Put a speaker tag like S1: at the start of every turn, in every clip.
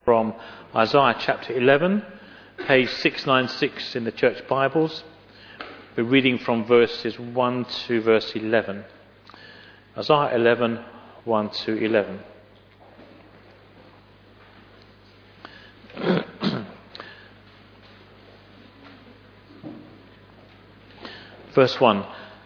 S1: From Isaiah chapter 11, page 696 in the Church Bibles. We're reading from verses 1 to verse 11. Isaiah 11, 1 to 11. Verse 1.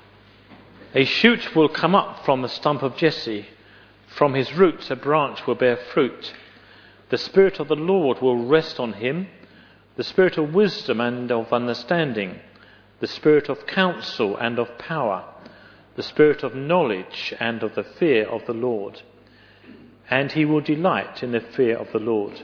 S1: A shoot will come up from the stump of Jesse. From his roots a branch will bear fruit. The Spirit of the Lord will rest on him, the Spirit of wisdom and of understanding, the Spirit of counsel and of power, the Spirit of knowledge and of the fear of the Lord. And he will delight in the fear of the Lord.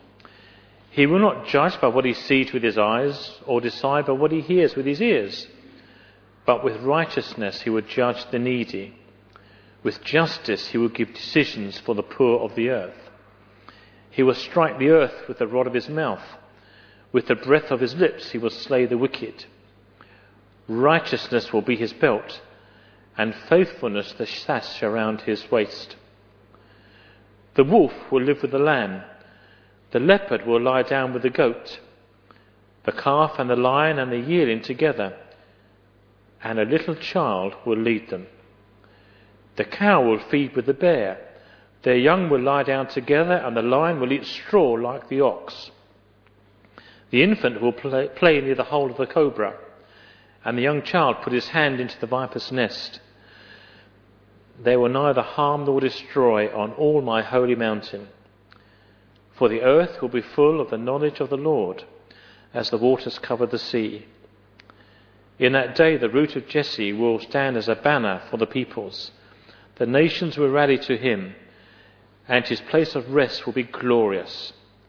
S1: He will not judge by what he sees with his eyes, or decide by what he hears with his ears. But with righteousness he will judge the needy. With justice he will give decisions for the poor of the earth. He will strike the earth with the rod of his mouth. With the breath of his lips he will slay the wicked. Righteousness will be his belt, and faithfulness the sash around his waist. The wolf will live with the lamb. The leopard will lie down with the goat. The calf and the lion and the yearling together. And a little child will lead them. The cow will feed with the bear. Their young will lie down together, and the lion will eat straw like the ox. The infant will play near the hole of the cobra, and the young child put his hand into the viper's nest. They will neither harm nor destroy on all my holy mountain. For the earth will be full of the knowledge of the Lord, as the waters cover the sea. In that day the root of Jesse will stand as a banner for the peoples. The nations will rally to him, and his place of rest will be glorious.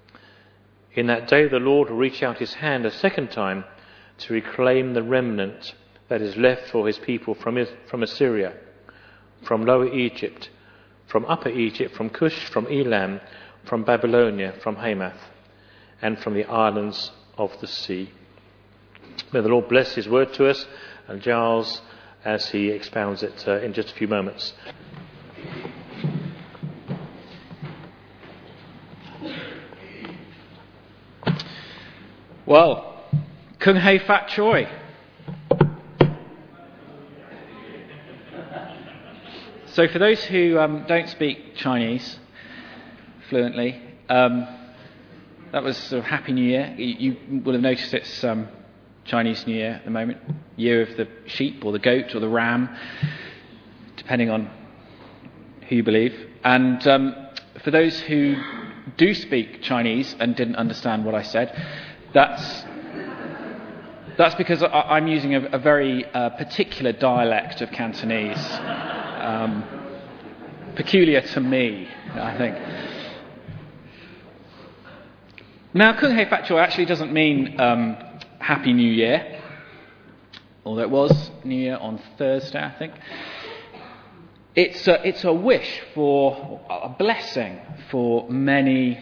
S1: In that day the Lord will reach out his hand a second time to reclaim the remnant that is left for his people from Assyria, from Lower Egypt, from Upper Egypt, from Cush, from Elam, from Babylonia, from Hamath, and from the islands of the sea. May the Lord bless his word to us, and Giles as he expounds it in just a few moments.
S2: Well, Kung Hei Fat Choi. So for those who don't speak Chinese fluently, that was sort of Happy New Year. You will have noticed it's Chinese New Year at the moment, year of the sheep or the goat or the ram, depending on who you believe. And for those who do speak Chinese and didn't understand what I said, that's because I'm using a very particular dialect of Cantonese, peculiar to me, I think. Now, Kung Hei Fat Choi actually doesn't mean Happy New Year, although it was New Year on Thursday, I think. It's a wish for a blessing for many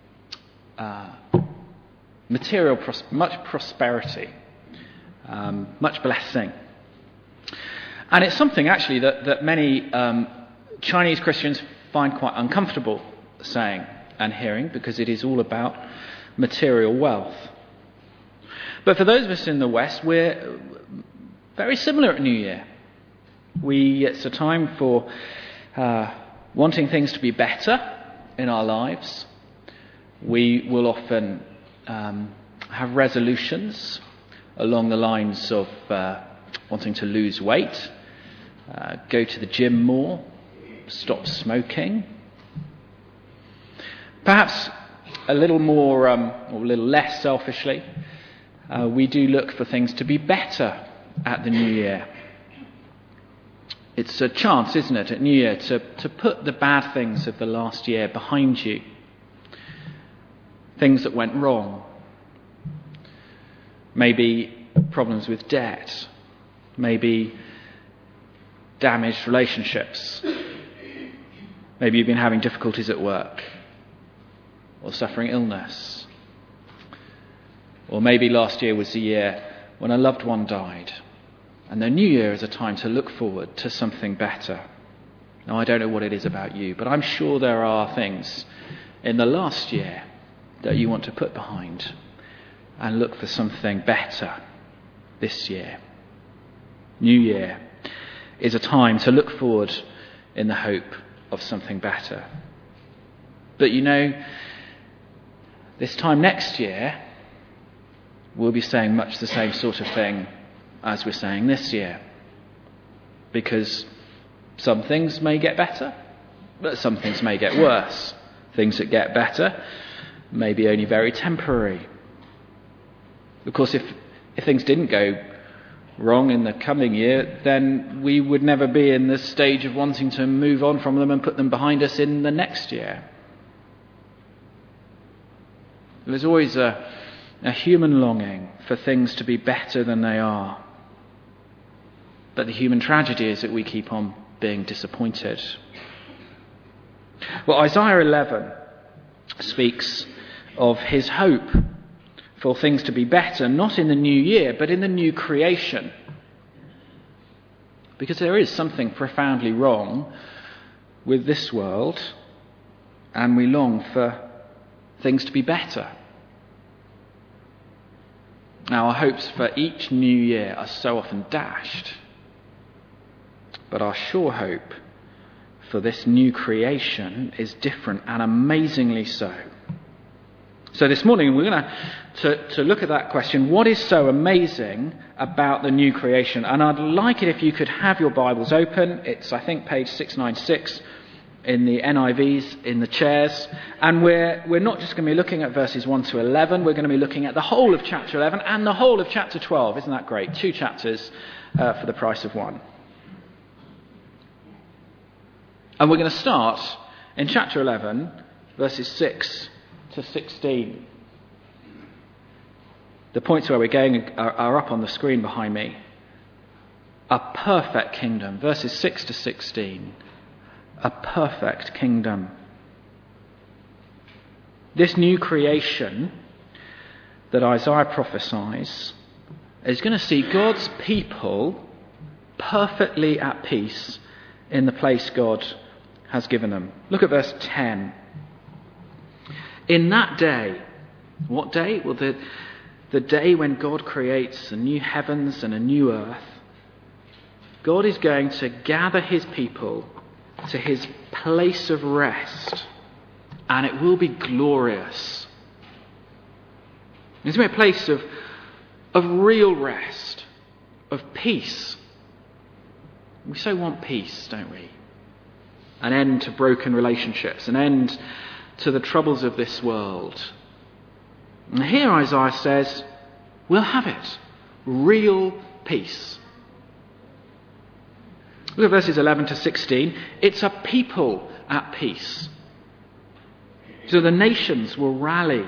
S2: material, much prosperity, much blessing. And it's something actually that many Chinese Christians find quite uncomfortable saying and hearing, because it is all about material wealth. But for those of us in the West, we're very similar at New Year. It's a time for wanting things to be better in our lives. We will often have resolutions along the lines of wanting to lose weight, go to the gym more, stop smoking. Perhaps a little more, or a little less selfishly, we do look for things to be better at the New Year. It's a chance, isn't it, at New Year to put the bad things of the last year behind you. Things that went wrong. Maybe problems with debt. Maybe damaged relationships. Maybe you've been having difficulties at work. Or suffering illness. Or maybe last year was the year when a loved one died. And the new year is a time to look forward to something better. Now, I don't know what it is about you, but I'm sure there are things in the last year that you want to put behind and look for something better this year. New Year is a time to look forward in the hope of something better. But this time next year, we'll be saying much the same sort of thing as we're saying this year. Because some things may get better, but some things may get worse. Things that get better may be only very temporary. Of course, if things didn't go wrong in the coming year, then we would never be in the stage of wanting to move on from them and put them behind us in the next year. There's always a human longing for things to be better than they are. But the human tragedy is that we keep on being disappointed. Well, Isaiah 11 speaks of his hope for things to be better, not in the new year, but in the new creation. Because there is something profoundly wrong with this world, and we long for things to be better. Now, our hopes for each new year are so often dashed, but our sure hope for this new creation is different, and amazingly so. So this morning we're going to look at that question, what is so amazing about the new creation? And I'd like it if you could have your Bibles open. It's, I think, page 696 in the NIVs, in the chairs. And we're not just going to be looking at verses 1 to 11, we're going to be looking at the whole of chapter 11 and the whole of chapter 12. Isn't that great? 2 chapters for the price of one. And we're going to start in chapter 11, verses 6 to 16. The points where we're going are up on the screen behind me. A perfect kingdom, verses 6 to 16. A perfect kingdom. This new creation that Isaiah prophesies is going to see God's people perfectly at peace in the place God has given them. Look at verse 10. In that day, what day? Well, the day when God creates a new heavens and a new earth, God is going to gather his people to his place of rest, and it will be glorious. It's going to be a place of real rest, of peace. We so want peace, don't we? An end to broken relationships, an end to the troubles of this world. And here Isaiah says, we'll have it. Real peace. Look at verses 11 to 16. It's a people at peace. So the nations will rally.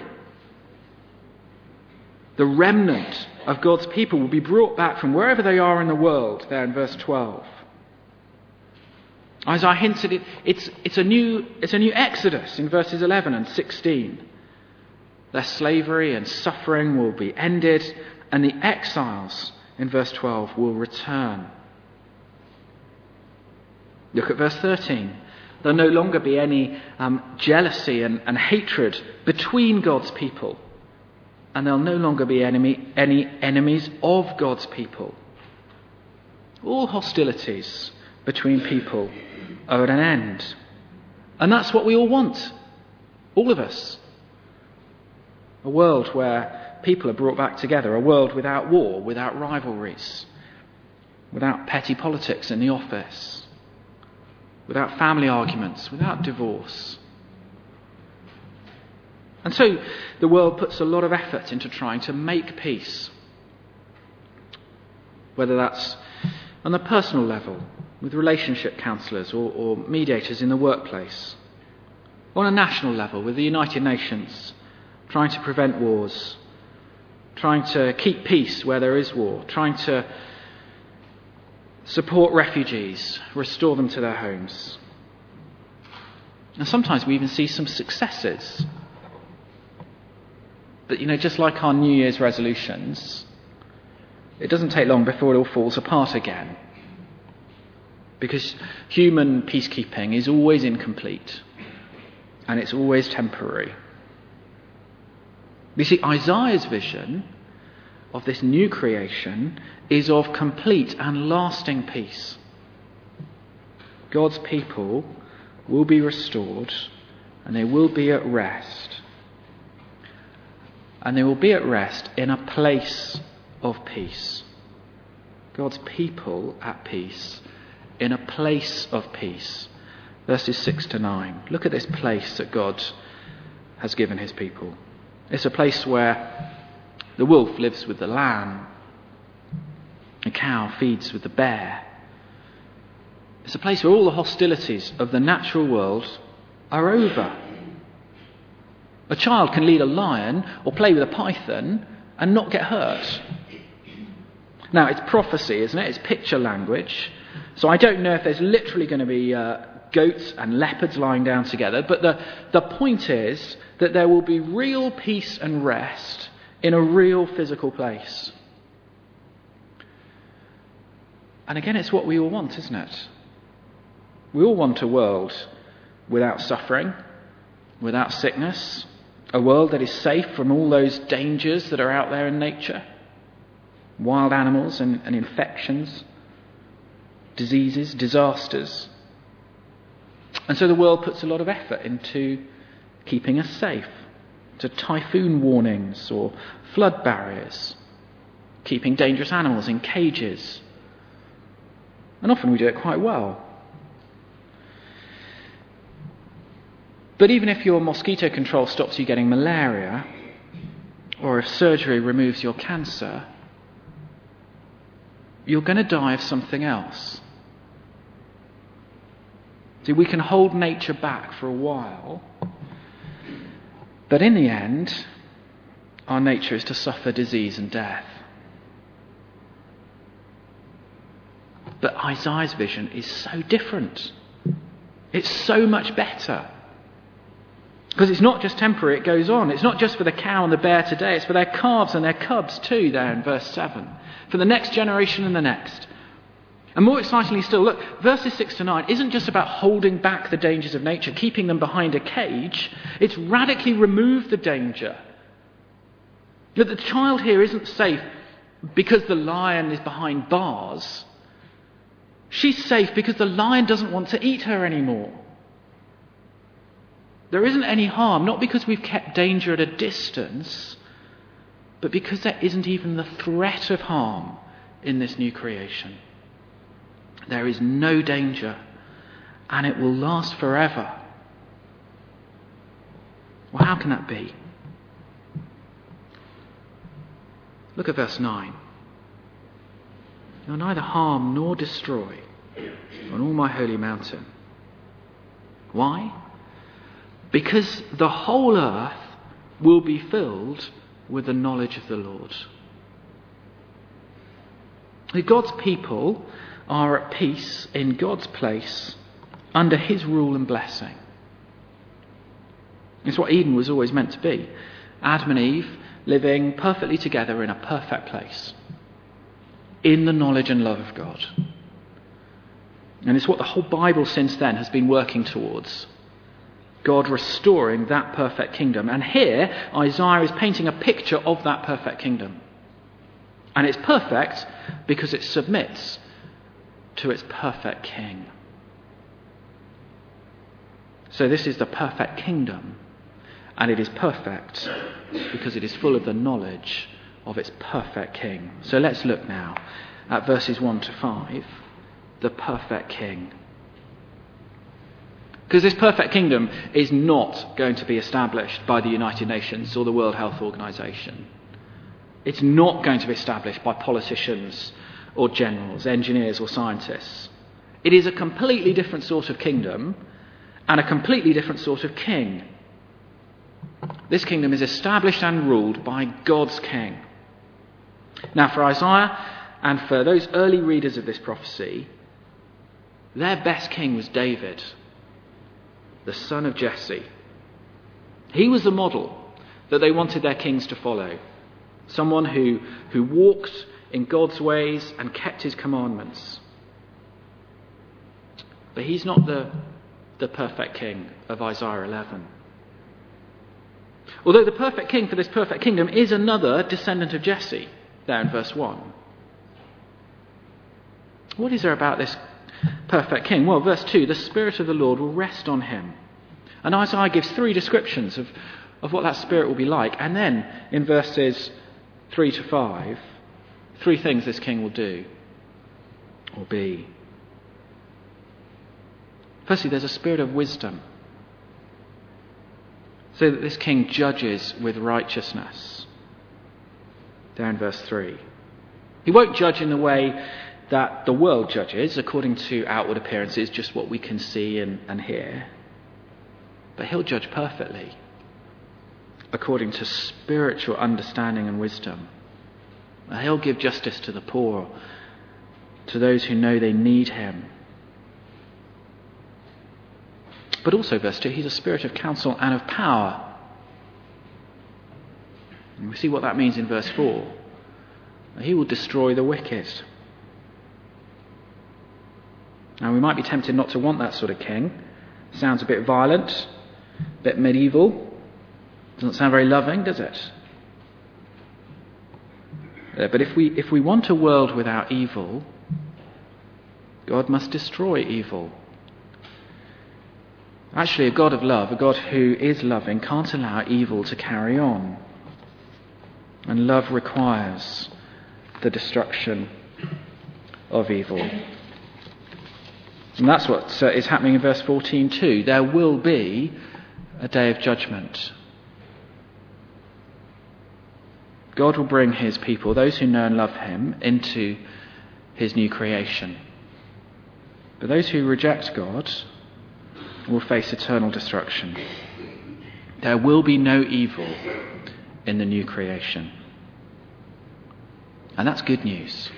S2: The remnant of God's people will be brought back from wherever they are in the world, there in verse 12. Isaiah hints at it, it's a new exodus in verses 11 and 16. Their slavery and suffering will be ended, and the exiles in verse 12 will return. Look at verse 13. There'll no longer be any jealousy and hatred between God's people, and there'll no longer be any enemies of God's people. All hostilities between people are at an end. And that's what we all want. All of us. A world where people are brought back together. A world without war, without rivalries, without petty politics in the office, without family arguments, without divorce. And so the world puts a lot of effort into trying to make peace. Whether that's on the personal level, with relationship counsellors or mediators in the workplace. On a national level, with the United Nations, trying to prevent wars, trying to keep peace where there is war, trying to support refugees, restore them to their homes. And sometimes we even see some successes. But, just like our New Year's resolutions, it doesn't take long before it all falls apart again. Because human peacekeeping is always incomplete, and it's always temporary. You see, Isaiah's vision of this new creation is of complete and lasting peace. God's people will be restored and they will be at rest. And they will be at rest in a place of peace. God's people at peace in a place of peace. Verses 6 to 9. Look at this place that God has given his people. It's a place where the wolf lives with the lamb. The cow feeds with the bear. It's a place where all the hostilities of the natural world are over. A child can lead a lion or play with a python and not get hurt. Now, it's prophecy, isn't it? It's picture language. So I don't know if there's literally going to be goats and leopards lying down together, but the point is that there will be real peace and rest in a real physical place. And again, it's what we all want, isn't it? We all want a world without suffering, without sickness, a world that is safe from all those dangers that are out there in nature, wild animals and infections, diseases, disasters. And so the world puts a lot of effort into keeping us safe, to typhoon warnings or flood barriers, keeping dangerous animals in cages. And often we do it quite well. But even if your mosquito control stops you getting malaria, or if surgery removes your cancer, you're going to die of something else. See, we can hold nature back for a while, but in the end, our nature is to suffer disease and death. But Isaiah's vision is so different. It's so much better. Because it's not just temporary, it goes on. It's not just for the cow and the bear today, it's for their calves and their cubs too, there in verse 7. For the next generation and the next. And more excitingly still, look, verses 6 to 9 isn't just about holding back the dangers of nature, keeping them behind a cage. It's radically removed the danger. That the child here isn't safe because the lion is behind bars. She's safe because the lion doesn't want to eat her anymore. There isn't any harm, not because we've kept danger at a distance, but because there isn't even the threat of harm in this new creation. There is no danger, and it will last forever. Well, how can that be? Look at verse 9. You'll neither harm nor destroy on all my holy mountain. Why? Because the whole earth will be filled with the knowledge of the Lord. God's people are at peace in God's place under his rule and blessing. It's what Eden was always meant to be. Adam and Eve living perfectly together in a perfect place, in the knowledge and love of God. And it's what the whole Bible since then has been working towards. God restoring that perfect kingdom. And here, Isaiah is painting a picture of that perfect kingdom. And it's perfect because it submits to its perfect king. So this is the perfect kingdom. And it is perfect because it is full of the knowledge of its perfect king. So let's look now at verses 1 to 5. The perfect king. Because this perfect kingdom is not going to be established by the United Nations or the World Health Organization. It's not going to be established by politicians or generals, engineers or scientists. It is a completely different sort of kingdom and a completely different sort of king. This kingdom is established and ruled by God's king. Now, for Isaiah and for those early readers of this prophecy, their best king was David, the son of Jesse. He was the model that they wanted their kings to follow. Someone who walked in God's ways and kept his commandments. But he's not the perfect king of Isaiah 11. Although the perfect king for this perfect kingdom is another descendant of Jesse, there in verse 1. What is there about this perfect king? Well, verse 2, the Spirit of the Lord will rest on him. And Isaiah gives 3 descriptions of what that Spirit will be like. And then in verses 3 to 5, 3 things this king will do or be. Firstly, there's a spirit of wisdom, so that this king judges with righteousness. There in verse 3. He won't judge in the way that the world judges, according to outward appearances, just what we can see and hear. But he'll judge perfectly, according to spiritual understanding and wisdom. He'll give justice to the poor, to those who know they need him. But also, verse 2, he's a spirit of counsel and of power. And we see what that means in verse 4. He will destroy the wicked. Now, we might be tempted not to want that sort of king. Sounds a bit violent, a bit medieval. Doesn't sound very loving, does it? But if we want a world without evil, God must destroy evil. Actually, a God of love, a God who is loving, can't allow evil to carry on. And love requires the destruction of evil. And that's what is happening in verse 14 too. There will be a day of judgment. God will bring his people, those who know and love him, into his new creation. But those who reject God will face eternal destruction. There will be no evil in the new creation. And that's good news.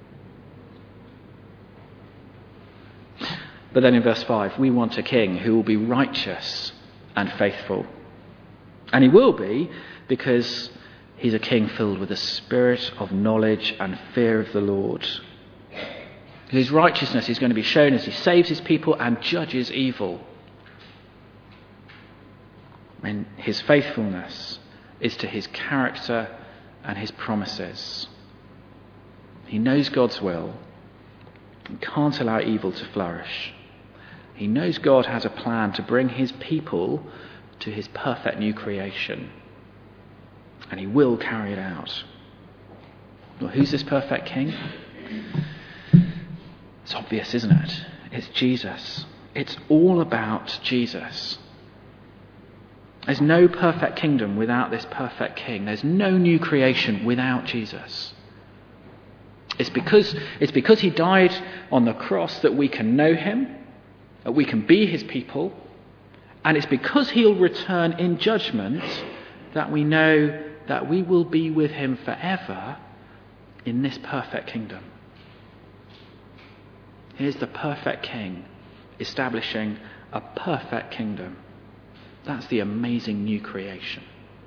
S2: But then in verse 5, we want a king who will be righteous and faithful. And he will be, because he's a king filled with a spirit of knowledge and fear of the Lord. His righteousness is going to be shown as he saves his people and judges evil. And his faithfulness is to his character and his promises. He knows God's will and can't allow evil to flourish. He knows God has a plan to bring his people to his perfect new creation. And he will carry it out. Well, who's this perfect king? It's obvious, isn't it? It's Jesus. It's all about Jesus. There's no perfect kingdom without this perfect king. There's no new creation without Jesus. It's because he died on the cross that we can know him, that we can be his people, and it's because he'll return in judgment that we know that we will be with him forever in this perfect kingdom. Here's the perfect king establishing a perfect kingdom. That's the amazing new creation.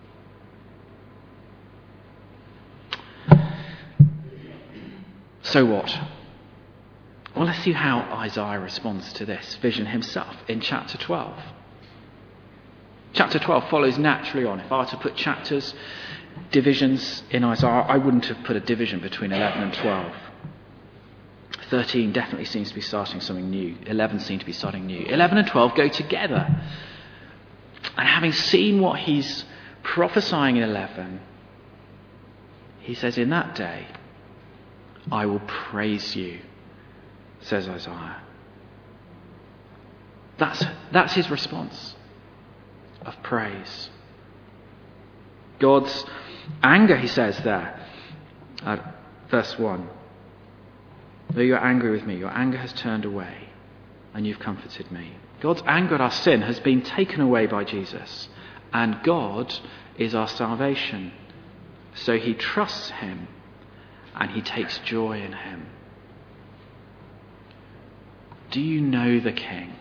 S2: So what? Well, let's see how Isaiah responds to this vision himself in chapter 12. Chapter 12 follows naturally on. If I were to put chapters, divisions in Isaiah, I wouldn't have put a division between 11 and 12. 13 definitely seems to be starting something new. 11 seems to be starting new. 11 and 12 go together. And having seen what he's prophesying in 11, he says, in that day, I will praise you, says Isaiah. That's his response of praise. God's anger, he says there, at verse 1. Though you're angry with me, your anger has turned away, and you've comforted me. God's anger at our sin has been taken away by Jesus, and God is our salvation. So he trusts him, and he takes joy in him. Do you know the King?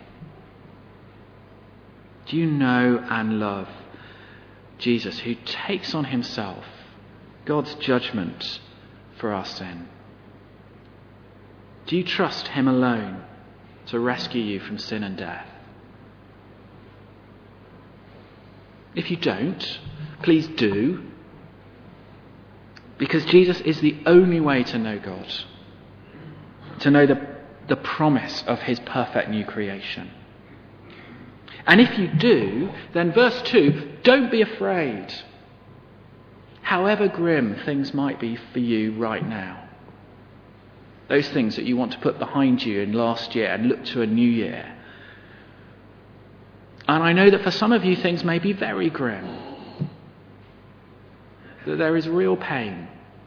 S2: Do you know and love Jesus, who takes on himself God's judgment for our sin? Do you trust him alone to rescue you from sin and death? If you don't, please do. Because Jesus is the only way to know God, to know the promise of his perfect new creation. And if you do, then verse 2, don't be afraid, however grim things might be for you right now. Those things that you want to put behind you in last year and look to a new year. And I know that for some of you things may be very grim, that there is real pain.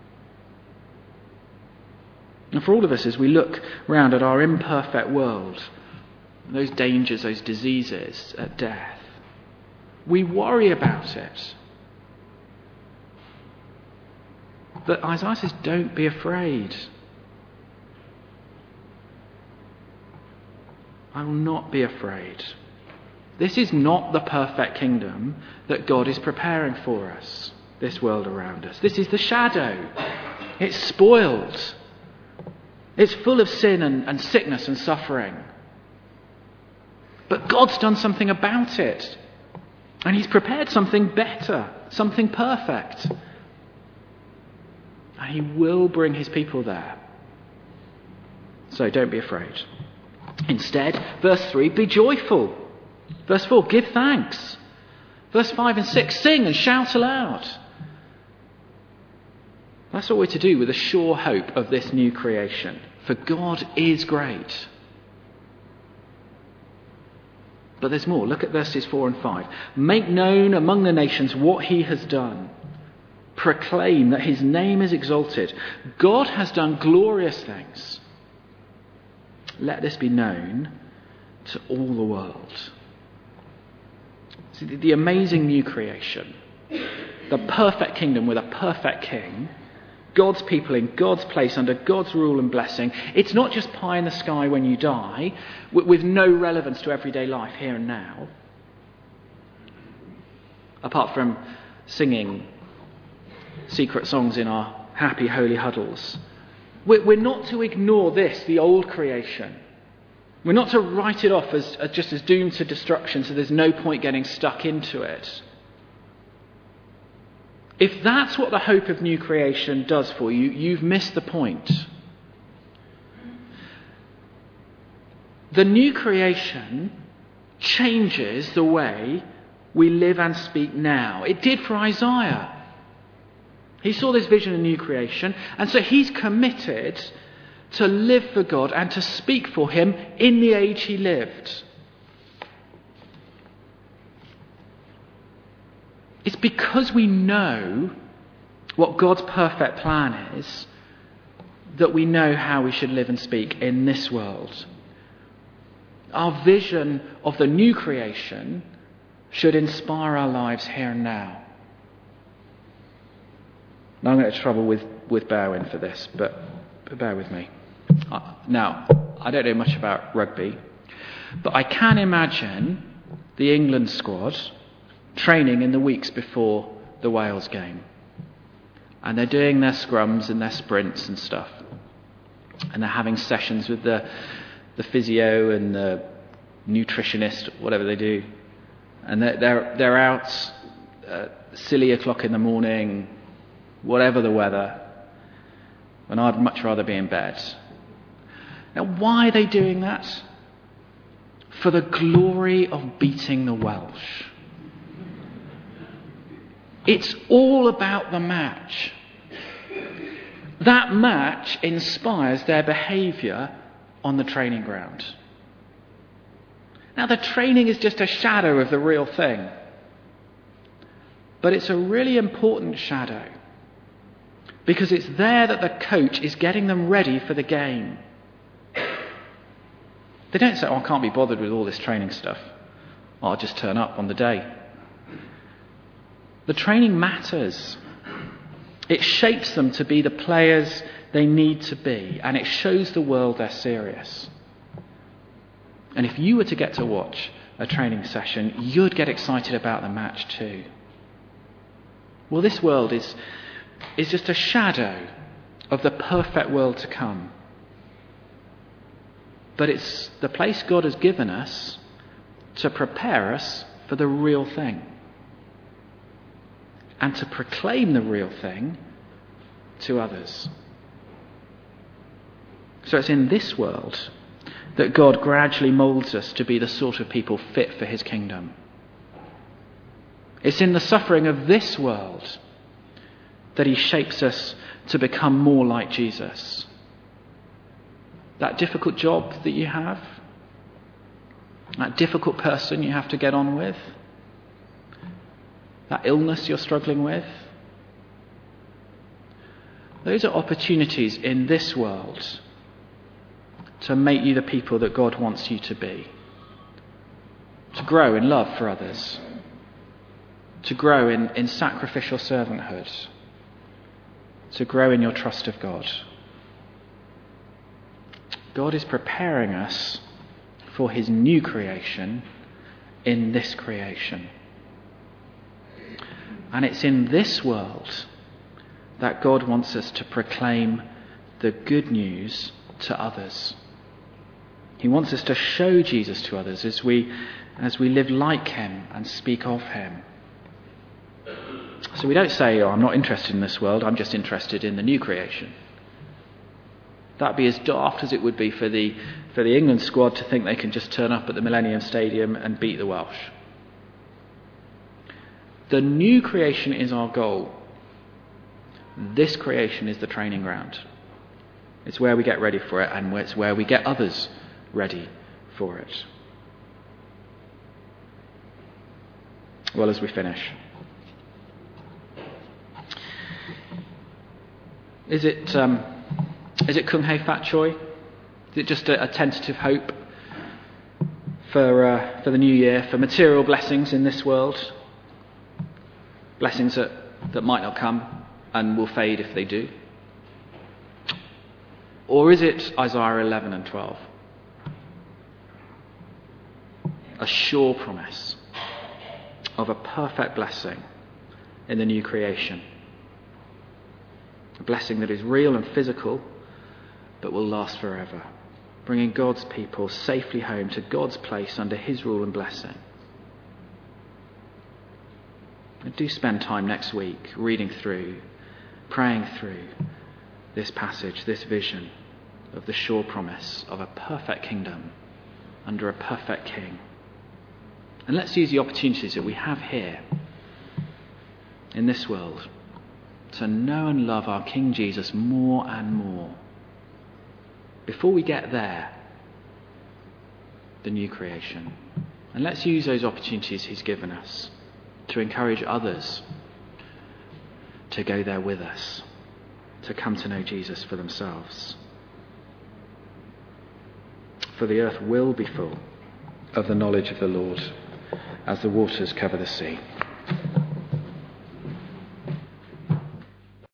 S2: And for all of us, as we look round at our imperfect world, those dangers, those diseases, at death, we worry about it. But Isaiah says, don't be afraid. I will not be afraid. This is not the perfect kingdom that God is preparing for us, this world around us. This is the shadow. It's spoiled. It's full of sin and sickness and suffering. But God's done something about it. And he's prepared something better, something perfect. And he will bring his people there. So don't be afraid. Instead, verse 3, be joyful. Verse 4, give thanks. Verse 5 and 6, sing and shout aloud. That's what we're to do with a sure hope of this new creation. For God is great. But there's more. Look at verses 4 and 5. Make known among the nations what he has done. Proclaim that his name is exalted. God has done glorious things. Let this be known to all the world. See, the amazing new creation, the perfect kingdom with a perfect king, God's people in God's place under God's rule and blessing. It's not just pie in the sky when you die, with no relevance to everyday life here and now. Apart from singing secret songs in our happy holy huddles. We're not to ignore this, the old creation. We're not to write it off as just as doomed to destruction, so there's no point getting stuck into it. If that's what the hope of new creation does for you, you've missed the point. The new creation changes the way we live and speak now. It did for Isaiah. He saw this vision of new creation, and so he's committed to live for God and to speak for him in the age he lived. It's because we know what God's perfect plan is that we know how we should live and speak in this world. Our vision of the new creation should inspire our lives here and now. Now I'm going to have trouble with Bowen for this, but bear with me. Now, I don't know much about rugby, but I can imagine the England squad training in the weeks before the Wales game. And they're doing their scrums and their sprints and stuff. And they're having sessions with the physio and the nutritionist, whatever they do. And they're out silly o'clock in the morning, whatever the weather, when I'd much rather be in bed. Now, why are they doing that? For the glory of beating the Welsh. It's all about the match. That match inspires their behaviour on the training ground. Now, the training is just a shadow of the real thing. But it's a really important shadow. Because it's there that the coach is getting them ready for the game. They don't say, I can't be bothered with all this training stuff. I'll just turn up on the day. The training matters. It shapes them to be the players they need to be, and it shows the world they're serious. And if you were to get to watch a training session, you'd get excited about the match too. Well, this world is just a shadow of the perfect world to come. But it's the place God has given us to prepare us for the real thing. and to proclaim the real thing to others. So it's in this world that God gradually moulds us to be the sort of people fit for his kingdom. It's in the suffering of this world that he shapes us to become more like Jesus. That difficult job that you have, that difficult person you have to get on with, that illness you're struggling with, those are opportunities in this world to make you the people that God wants you to be. To grow in love for others. To grow in sacrificial servanthood. To grow in your trust of God. God is preparing us for his new creation in this creation. And it's in this world that God wants us to proclaim the good news to others. He wants us to show Jesus to others as we live like him and speak of him. So we don't say, I'm not interested in this world, I'm just interested in the new creation. That'd be as daft as it would be for the England squad to think they can just turn up at the Millennium Stadium and beat the Welsh. The new creation is our goal. This creation is the training ground. It's where we get ready for it, and it's where we get others ready for it. Well, as we finish, is it Kung Hei Fat Choi? Is it just a tentative hope for the new year, for material blessings in this world? Blessings that might not come and will fade if they do? Or is it Isaiah 11 and 12? A sure promise of a perfect blessing in the new creation. A blessing that is real and physical, but will last forever, bringing God's people safely home to God's place under his rule and blessing. And do spend time next week reading through, praying through this passage, this vision of the sure promise of a perfect kingdom under a perfect king. And let's use the opportunities that we have here in this world to know and love our King Jesus more and more. Before we get there, the new creation. And let's use those opportunities he's given us to encourage others to go there with us, to come to know Jesus for themselves. For the earth will be full of the knowledge of the Lord as the waters cover the sea.